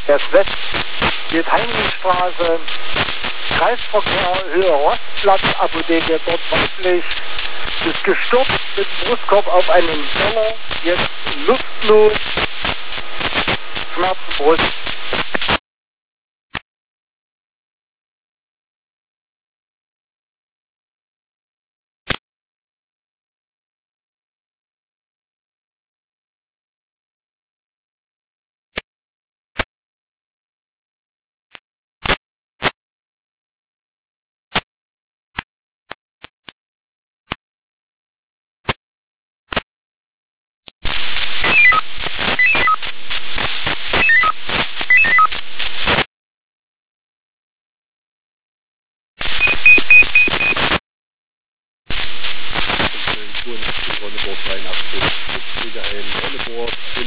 Erst West geht Heinrichstraße, Kreisverkehr, Höhe Rostplatz, Apotheke dort weiblich, ist gestürzt mit dem Brustkorb auf einen Teller, jetzt luftlos, Schmerzen Brust.